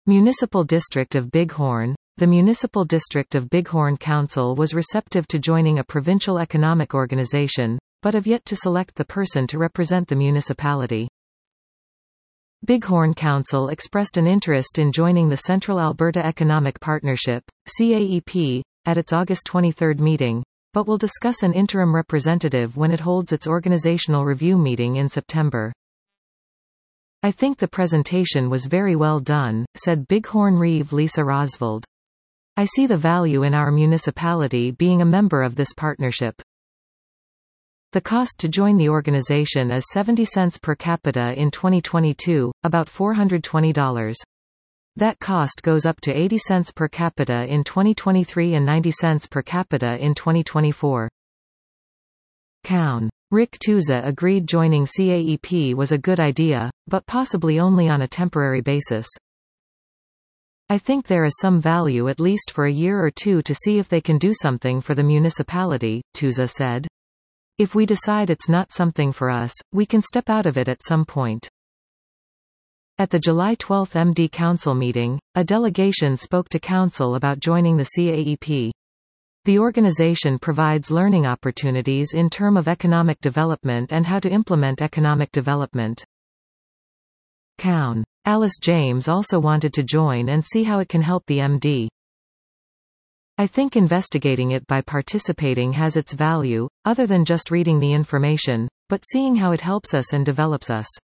Municipal District of Bighorn. The Municipal District of Bighorn Council was receptive to joining a provincial economic organization, but have yet to select the person to represent the municipality. Bighorn Council expressed an interest in joining the Central Alberta Economic Partnership, CAEP, at its August 23 meeting, but will discuss an interim representative when it holds its organizational review meeting in September. "I think the presentation was very well done," said Bighorn Reeve Lisa Rosvold. "I see the value in our municipality being a member of this partnership." The cost to join the organization is 70 cents per capita in 2022, about $420. That cost goes up to 80 cents per capita in 2023 and 90 cents per capita in 2024. Cown. Rick Tuza agreed joining CAEP was a good idea, but possibly only on a temporary basis. "I think there is some value at least for a year or two to see if they can do something for the municipality," Tuza said. "If we decide it's not something for us, we can step out of it at some point." At the July 12 MD Council meeting, a delegation spoke to Council about joining the CAEP. The organization provides learning opportunities in terms of economic development and how to implement economic development. Cown. Alice James also wanted to join and see how it can help the MD. "I think investigating it by participating has its value, other than just reading the information, but seeing how it helps us and develops us.